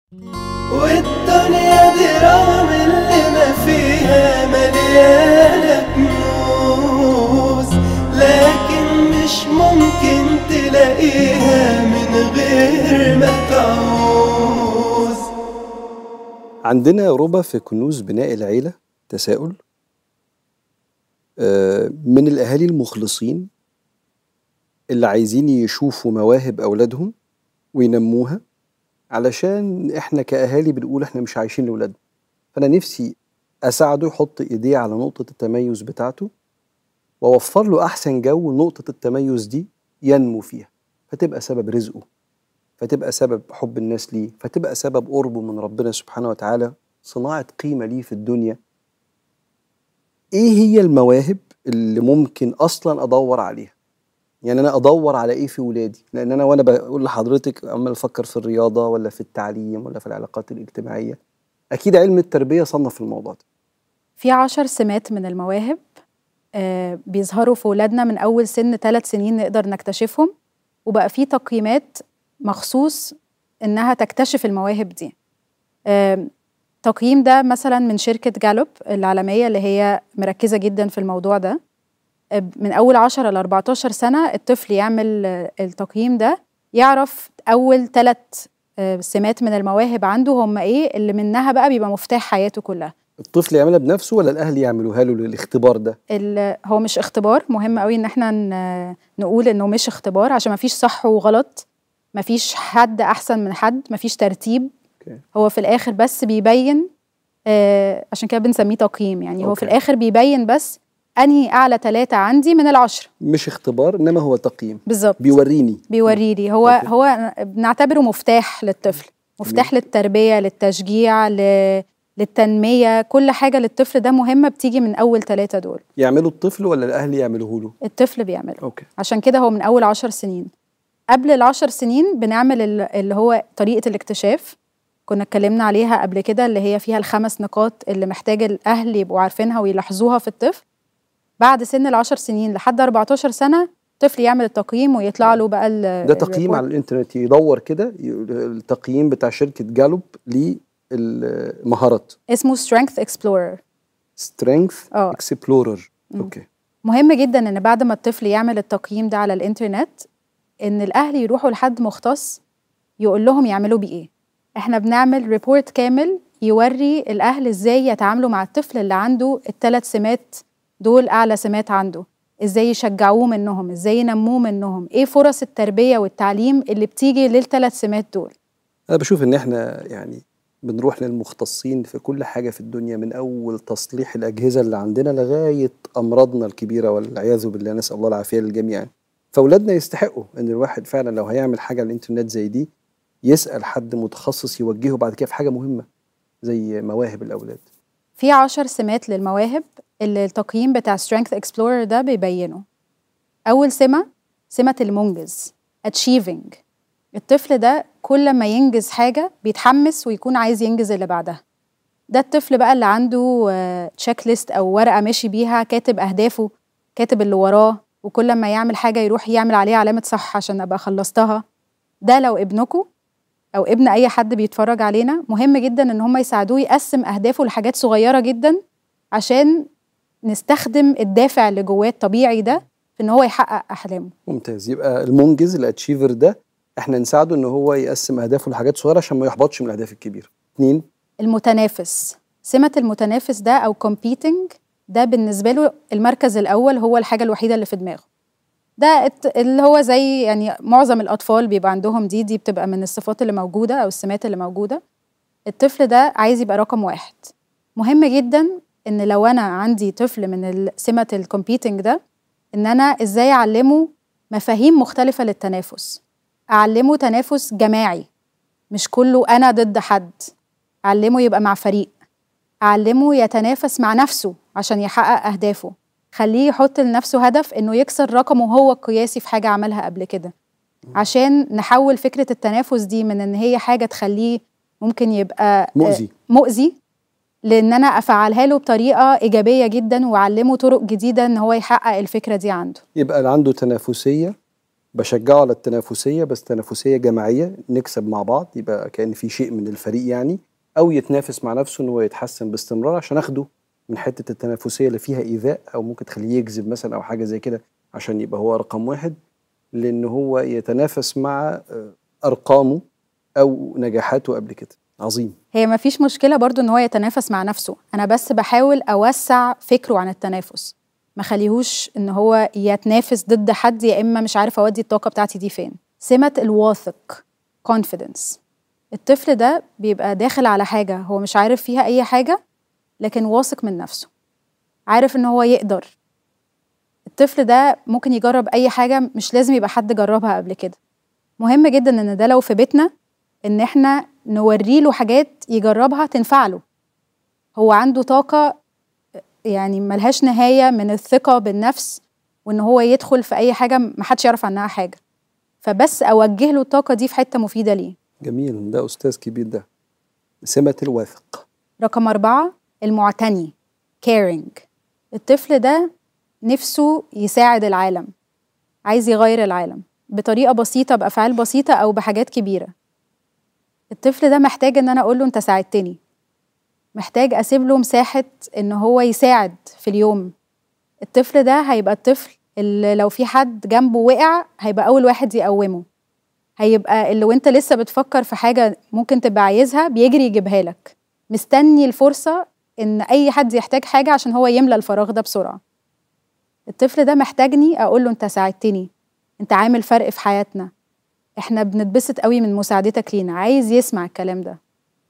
والدنيا دي رغم اللي ما فيها مليانة كنوز، لكن مش ممكن تلاقيها من غير ما تعوز. عندنا يا ربا في كنوز بناء العيلة تساؤل من الأهالي المخلصين اللي عايزين يشوفوا مواهب أولادهم وينموها، علشان إحنا كأهالي بنقول إحنا مش عايشين لأولادنا. فأنا نفسي أساعده يحط إيديه على نقطة التميز بتاعته وأوفر له أحسن جو نقطة التميز دي ينمو فيها، فتبقى سبب رزقه، فتبقى سبب حب الناس ليه، فتبقى سبب قربه من ربنا سبحانه وتعالى، صناعة قيمة ليه في الدنيا. إيه هي المواهب اللي ممكن أصلا أدور عليها؟ يعني أنا أدور على إيه في ولادي؟ لأن أنا وأنا بقول لحضرتك عمال أفكر في الرياضة ولا في التعليم ولا في العلاقات الاجتماعية، أكيد علم التربية صنف الموضوع ده. في 10 سمات من المواهب بيظهروا في ولادنا من أول سن 3 سنين نقدر نكتشفهم، وبقى في تقييمات مخصوص إنها تكتشف المواهب دي. تقييم ده مثلا من شركة جالوب العالمية اللي هي مركزة جدا في الموضوع ده. من أول 10 ل 14 سنة الطفل يعمل التقييم ده، يعرف أول 3 سمات من المواهب عنده هم إيه، اللي منها بقى بيبقى مفتاح حياته كلها. الطفل يعملها بنفسه ولا الأهل يعملوها له للاختبار ده؟ هو مش اختبار، مهم قوي إن احنا نقول إنه مش اختبار، عشان مفيش صح وغلط، مفيش حد أحسن من حد، مفيش ترتيب. هو في الآخر بس بيبين، عشان كده بنسميه تقييم يعني. هو في الآخر بيبين بس أنهي أعلى 3 عندي من 10. مش اختبار إنما هو تقييم بالظبط، بيوريني. هو بنعتبره مفتاح للطفل، مفتاح للتربية، للتشجيع، للتنمية. كل حاجة للطفل ده مهمة بتيجي من أول 3 دول. يعملوا الطفل ولا الأهل يعملوه له؟ الطفل بيعمله. عشان كده هو من أول 10 سنين. قبل ال10 سنين بنعمل اللي هو طريقة الاكتشاف، كنا اتكلمنا عليها قبل كده، اللي هي فيها ال5 نقاط اللي محتاج الأهل يبقوا عارفينها ويلاحظوها في الطفل. بعد سن ال10 سنين لحد 14 سنة الطفل يعمل التقييم ويطلع له بقى ده تقييم على الإنترنت، يدور كده التقييم بتاع شركة جالوب للمهارات، اسمه Strength Explorer. أوكي. مهم جدا إن بعد ما الطفل يعمل التقييم ده على الإنترنت، إن الأهل يروحوا لحد مختص يقول لهم يعملوا بإيه. إحنا بنعمل ريبورت كامل يوري الأهل إزاي يتعاملوا مع الطفل اللي عنده ال3 سمات دول، أعلى سمات عنده، إزاي يشجعوه منهم، إزاي ينموه منهم، إيه فرص التربية والتعليم اللي بتيجي لل3 سمات دول. أنا بشوف إن إحنا يعني بنروح للمختصين في كل حاجة في الدنيا، من أول تصليح الأجهزة اللي عندنا لغاية أمراضنا الكبيرة والعياذ بالله، نسأل الله العافية للجميع. فأولادنا يستحقوا إن الواحد فعلا لو هيعمل حاجة على الإنترنت زي دي يسأل حد متخصص يوجهه بعد كده في حاجة مهمة زي مواهب الأولاد. في 10 سمات للمواهب اللي التقييم بتاع Strength Explorer ده بيبينه. أول سمة المنجز، Achieving. الطفل ده كل ما ينجز حاجة بيتحمس ويكون عايز ينجز اللي بعدها. ده الطفل بقى اللي عنده تشيك ليست أو ورقة ماشي بيها، كاتب أهدافه، كاتب اللي وراه، وكل ما يعمل حاجة يروح يعمل عليها علامة صح عشان أبقى خلصتها. ده لو ابنكم أو ابن أي حد بيتفرج علينا، مهم جدا إن هم يساعدوه يقسم أهدافه لحاجات صغيرة جدا، عشان نستخدم الدافع اللي جواه الطبيعي ده في إن هو يحقق أحلامه. ممتاز. يبقى المنجز الأتشيفر ده احنا نساعده إن هو يقسم أهدافه لحاجات صغيرة عشان ما يحبطش من الأهداف الكبيرة. 2 المتنافس. سمة المتنافس ده أو competing، ده بالنسبة له المركز الأول هو الحاجة الوحيدة اللي في دماغه. ده اللي هو زي يعني معظم الأطفال بيبقى عندهم دي بتبقى من الصفات اللي موجودة أو السمات اللي موجودة. الطفل ده عايز يبقى رقم 1. مهم جدا إن لو أنا عندي طفل من سمة الكومبيتنج ده، إن أنا إزاي أعلمه مفاهيم مختلفة للتنافس. أعلمه تنافس جماعي، مش كله أنا ضد حد. أعلمه يبقى مع فريق، أعلمه يتنافس مع نفسه عشان يحقق أهدافه. خليه يحط لنفسه هدف إنه يكسر رقمه هو القياسي في حاجة عملها قبل كده، عشان نحول فكرة التنافس دي من إن هي حاجة تخليه ممكن يبقى مؤذي لأن أنا أفعلها له بطريقة إيجابية جدا وأعلمه طرق جديدة إن هو يحقق الفكرة دي عنده. يبقى عنده تنافسية بشجعه على التنافسية، بس تنافسية جماعية نكسب مع بعض، يبقى كأن في شيء من الفريق يعني، أو يتنافس مع نفسه إن هو يتحسن باستمرار عشان أخده من حتة التنافسية اللي فيها إيذاء أو ممكن تخليه يكذب مثلا أو حاجة زي كده عشان يبقى هو رقم واحد، لأن هو يتنافس مع أرقامه أو نجاحاته قبل كده. عظيم. هي ما فيش مشكلة برضو إن هو يتنافس مع نفسه، أنا بس بحاول أوسع فكره عن التنافس، ما خليهوش إن هو يتنافس ضد حد يا إما مش عارف أودي الطاقة بتاعتي دي فين. سمة الواثق confidence، الطفل ده بيبقى داخل على حاجة هو مش عارف فيها أي حاجة لكن واثق من نفسه، عارف إن هو يقدر. الطفل ده ممكن يجرب أي حاجة، مش لازم يبقى حد جربها قبل كده. مهم جدا إن ده لو في بيتنا إن إحنا نوريله حاجات يجربها تنفع له. هو عنده طاقة يعني ملهاش نهاية من الثقة بالنفس، وإن هو يدخل في أي حاجة محدش يعرف عنها حاجة، فبس أوجه له الطاقة دي في حتة مفيدة ليه. جميل، ده أستاذ كبير ده. سمة الواثق. رقم 4 المعتني caring، الطفل ده نفسه يساعد العالم، عايز يغير العالم بطريقة بسيطة بأفعال بسيطة أو بحاجات كبيرة. الطفل ده محتاج إن أنا أقوله أنت ساعدتني، محتاج أسيب له مساحة إن هو يساعد في اليوم. الطفل ده هيبقى الطفل اللي لو في حد جنبه وقع هيبقى أول واحد يقومه، هيبقى اللي وانت لسه بتفكر في حاجة ممكن تبقى عايزها بيجري يجيبها لك، مستني الفرصة إن أي حد يحتاج حاجة عشان هو يملى الفراغ ده بسرعة. الطفل ده محتاجني أقول له أنت ساعدتني، أنت عامل فرق في حياتنا، إحنا بنتبسط قوي من مساعدتك لينا، عايز يسمع الكلام ده.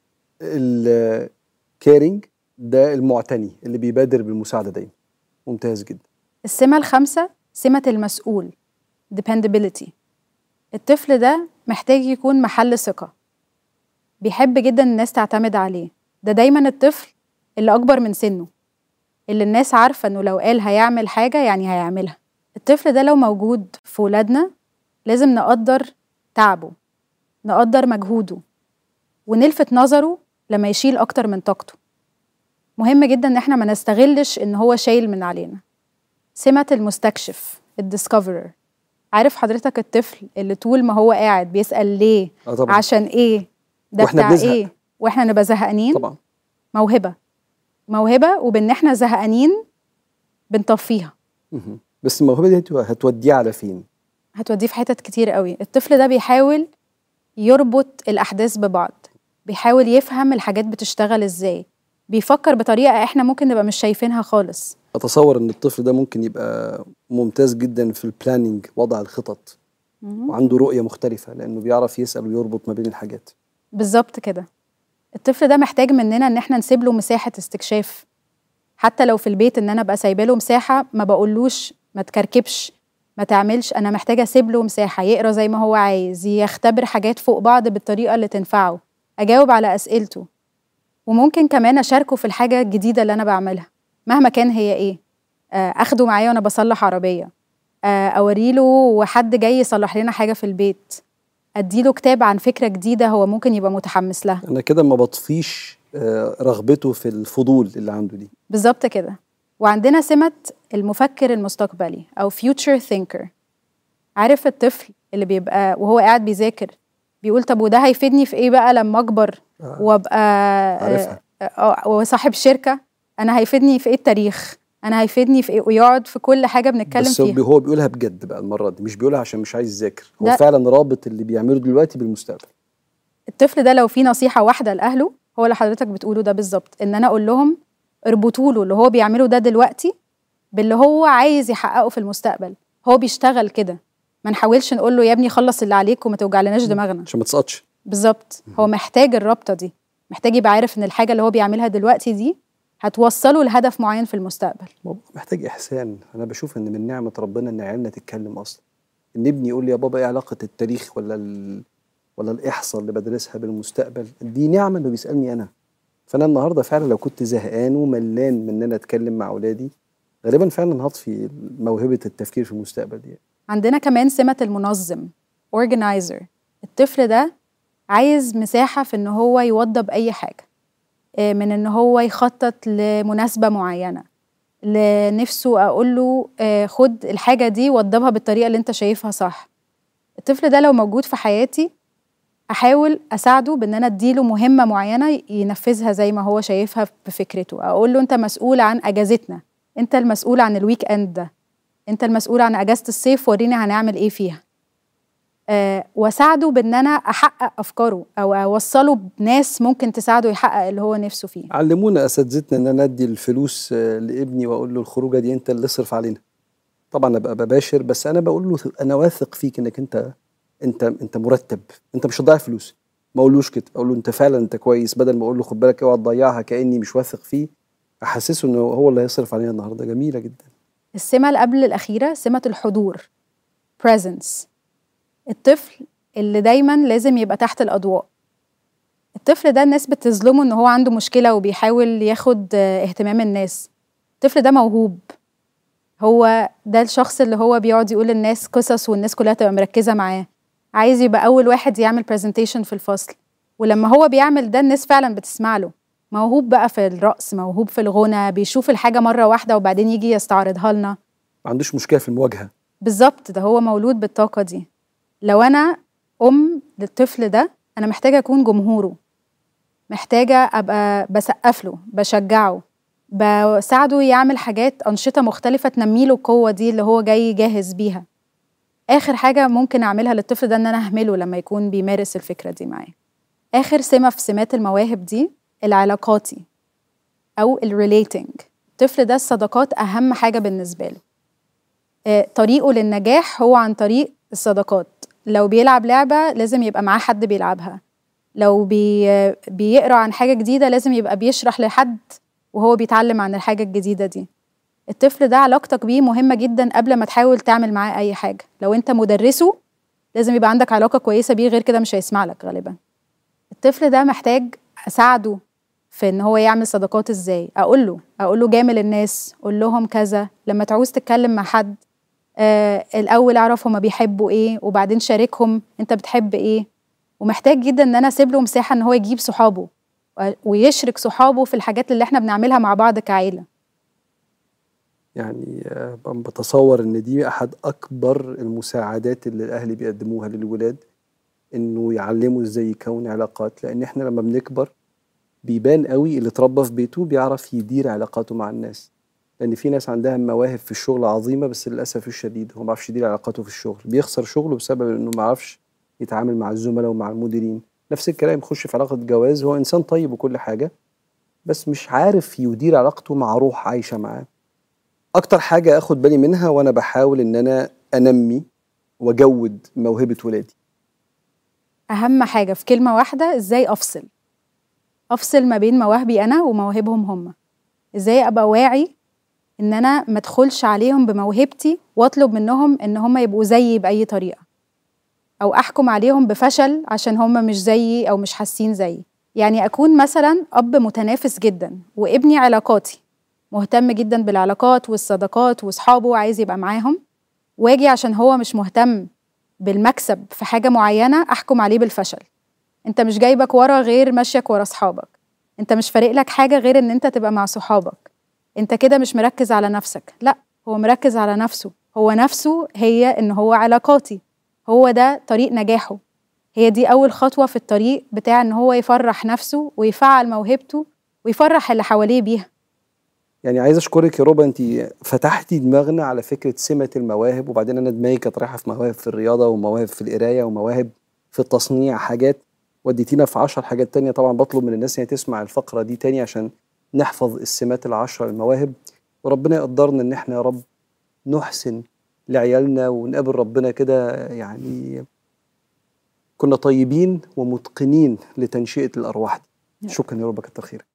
الكيرنج ده المعتني اللي بيبادر بالمساعدة دايما. ممتاز جدا. السمة ال5 سمة المسؤول dependability، الطفل ده محتاج يكون محل ثقة، بيحب جدا الناس تعتمد عليه، ده دايما الطفل اللي أكبر من سنه، اللي الناس عارفة إنه لو قال هيعمل حاجة يعني هيعملها. الطفل ده لو موجود في ولادنا لازم نقدر تعبه، نقدر مجهوده، ونلفت نظره لما يشيل أكتر من طاقته. مهم جدا إن احنا ما نستغلش إن هو شايل من علينا. سمة المستكشف الديسكفرر، عارف حضرتك الطفل اللي طول ما هو قاعد بيسأل ليه طبعا. عشان ايه ده بتاع ايه واحنا نبقى زهقانين. طبعا موهبة وبان احنا زهقانين بنطفيها. بس الموهبة دي هتوديه على فين؟ هتوديه في حتت كتير قوي. الطفل ده بيحاول يربط الأحداث ببعض، بيحاول يفهم الحاجات بتشتغل ازاي، بيفكر بطريقة احنا ممكن نبقى مش شايفينها خالص. أتصور إن الطفل ده ممكن يبقى ممتاز جدا في البلانينج، وضع الخطط، وعنده رؤية مختلفة لأنه بيعرف يسأل ويربط ما بين الحاجات. بالظبط كده. الطفل ده محتاج مننا إن احنا نسيب له مساحة استكشاف، حتى لو في البيت إن أنا بقى سايبه له مساحة، ما بقولوش ما تكركبش ما تعملش، أنا محتاجة أسيب له مساحة يقرأ زي ما هو عايز، يختبر حاجات فوق بعض بالطريقة اللي تنفعه، أجاوب على أسئلته، وممكن كمان أشاركه في الحاجة الجديدة اللي أنا بعملها مهما كان هي إيه. أخده معايا وأنا بصلح عربية، أوريله وحد جاي يصلح لنا حاجة في البيت، أديله كتاب عن فكرة جديدة هو ممكن يبقى متحمس لها. أنا كده ما بطفيش رغبته في الفضول اللي عنده دي. بالظبط كده. وعندنا سمة المفكر المستقبلي أو future thinker، عارف الطفل اللي بيبقى وهو قاعد بيذاكر بيقول طب وده هيفيدني في إيه بقى لما أكبر وأبقى وصاحب شركة، أنا هيفيدني في إيه التاريخ، أنا هيفيدني في إيه، ويقعد في كل حاجة بنتكلم فيها. بس هو بيقولها بجد بقى المرة دي، مش بيقولها عشان مش عايز يذاكر، هو فعلا رابط اللي بيعمله دلوقتي بالمستقبل. الطفل ده لو في نصيحة واحدة لأهله هو اللي حضرتك بتقوله ده بالظبط، إن أنا أقول لهم اربطوا له اللي هو بيعمله ده دلوقتي باللي هو عايز يحققه في المستقبل. هو بيشتغل كده، ما نحاولش نقول له يا ابني خلص اللي عليك وما توجعلناش دماغنا عشان ما تسقطش. بالظبط. هو محتاج الرابطة دي، محتاج يبقى عارف إن الحاجة اللي هو بيعملها دلوقتي دي هتوصله لهدف معين في المستقبل. محتاج إحسان. أنا بشوف إن من نعمة ربنا إن عيالنا تتكلم أصلا، إن ابني يقول لي يا بابا إيه علاقة التاريخ ولا الإحصاء اللي بدرسها بالمستقبل، دي نعمة إنه بيسألني أنا. فأنا النهاردة فعلا لو كنت زهقان وملان من إن أنا أتكلم مع أولادي، غالبا فعلا هطفي موهبة التفكير في المستقبل دي. عندنا كمان سمة المنظم organizer، الطفل ده عايز مساحة في إن هو يوضب أي حاجة، من إن هو يخطط لمناسبة معينة، لنفسه أقول له خد الحاجة دي وضبها بالطريقة اللي أنت شايفها صح، الطفل ده لو موجود في حياتي احاول اساعده بان انا اديله مهمه معينه ينفذها زي ما هو شايفها بفكرته. اقول له انت مسؤول عن اجازتنا، انت المسؤول عن الويك اند ده، انت المسؤول عن اجازه الصيف، وريني هنعمل ايه فيها. واساعده بان انا احقق افكاره او اوصله بناس ممكن تساعده يحقق اللي هو نفسه فيه. علمونا اساتذتنا ان انا ادي الفلوس لابني واقول له الخروجه دي انت اللي اصرف علينا. طبعا ابقى بباشر، بس انا بقول له انا واثق فيك انك انت مرتب، انت مش هتضيع فلوس. ما اقولوش كده، اقول له انت فعلا انت كويس، بدل ما اقول له خد بالك اوعى تضيعها كاني مش واثق فيه، احسسه انه هو اللي هيصرف علينا النهارده. جميله جدا. السمه اللي قبل الاخيره سمه الحضور، presence. الطفل اللي دايما لازم يبقى تحت الاضواء. الطفل ده الناس بتظلمه ان هو عنده مشكله وبيحاول ياخد اهتمام الناس. الطفل ده موهوب، هو ده الشخص اللي هو بيقعد يقول للناس قصص والناس كلها تبقى مركزه معاه، عايز يبقى اول واحد يعمل presentation في الفصل، ولما هو بيعمل ده الناس فعلا بتسمع له. موهوب بقى في الرقص، موهوب في الغنى، بيشوف الحاجه مره واحده وبعدين يجي يستعرضها لنا. ما عندوش مشكله في المواجهه. بالظبط، ده هو مولود بالطاقه دي. لو انا للطفل ده انا محتاجه اكون جمهوره، محتاجه ابقى بسقف له، بشجعه، بساعده يعمل حاجات أنشطة مختلفة تنميله القوة دي اللي هو جاي جاهز بيها. آخر حاجة ممكن أعملها للطفل ده إن أنا أهمله لما يكون بيمارس الفكرة دي معايا. آخر سمة في سمات المواهب دي العلاقاتي أو الريليتنج. الطفل ده الصداقات أهم حاجة بالنسبة له. طريقه للنجاح هو عن طريق الصداقات. لو بيلعب لعبة لازم يبقى معاه حد بيلعبها، لو بيقرأ عن حاجة جديدة لازم يبقى بيشرح لحد وهو بيتعلم عن الحاجة الجديدة دي. الطفل ده علاقتك بيه مهمة جدا قبل ما تحاول تعمل معاه أي حاجة. لو أنت مدرسه لازم يبقى عندك علاقة كويسة بيه، غير كده مش هيسمع لك غالبا. الطفل ده محتاج أساعده في إن هو يعمل صداقات إزاي. أقول له جامل الناس، قول لهم كذا. لما تعوز تتكلم مع حد الأول أعرف هما بيحبوا إيه، وبعدين شاركهم أنت بتحب إيه. ومحتاج جدا إن أنا أسيب له مساحة إن هو يجيب صحابه ويشرك صحابه في الحاجات اللي احنا بنعملها مع بعض كعيلة. يعني بتصور ان دي احد اكبر المساعدات اللي الاهل بيقدموها للولاد، انه يعلموا ازاي يكون علاقات. لان احنا لما بنكبر بيبان قوي اللي اتربى في بيته بيعرف يدير علاقاته مع الناس. لان في ناس عندها مواهب في الشغل عظيمة، بس للاسف الشديد هو ما بيعرفش يدير علاقاته في الشغل، بيخسر شغله بسبب انه ما يعرفش يتعامل مع الزملاء ومع المديرين. نفس الكلام يخش في علاقة جواز، هو انسان طيب وكل حاجة بس مش عارف يدير علاقته مع روح عايشة معاه. اكتر حاجة اخد بالي منها وانا بحاول ان انا انمي واجود موهبة ولادي، اهم حاجة في كلمة واحدة: ازاي افصل ما بين مواهبي انا ومواهبهم هم. ازاي ابقى واعي ان انا ما ادخلش عليهم بموهبتي واطلب منهم ان هم يبقوا زيي باي طريقة، او احكم عليهم بفشل عشان هم مش زيي او مش حاسين زيي. يعني اكون مثلا اب متنافس جدا وابني علاقاتي مهتم جدا بالعلاقات والصداقات واصحابه عايز يبقى معاهم، واجي عشان هو مش مهتم بالمكسب في حاجة معينة احكم عليه بالفشل. انت مش جايبك ورا غير ماشيك ورا صحابك، انت مش فارق لك حاجة غير ان انت تبقى مع صحابك، انت كده مش مركز على نفسك. لا، هو مركز على نفسه. هو نفسه هي ان هو علاقاتي، هو ده طريق نجاحه. هي دي اول خطوة في الطريق بتاع ان هو يفرح نفسه ويفعل موهبته ويفرح اللي حواليه بيها. يعني عايز اشكرك يا ربا، انت فتحتي دماغنا على فكرة سمة المواهب، وبعدين انا دماغي كانت رايحة في مواهب في الرياضة ومواهب في القراية ومواهب في التصنيع حاجات، وديتينا في 10 حاجات تانية. طبعا بطلب من الناس ان تسمع الفقرة دي تاني عشان نحفظ السمات ال10 المواهب، وربنا يقدرنا ان احنا يا رب نحسن لعيالنا ونقابل ربنا كده يعني كنا طيبين ومتقنين لتنشئة الأرواح دي. شكرا يا رب، كتر خيرك.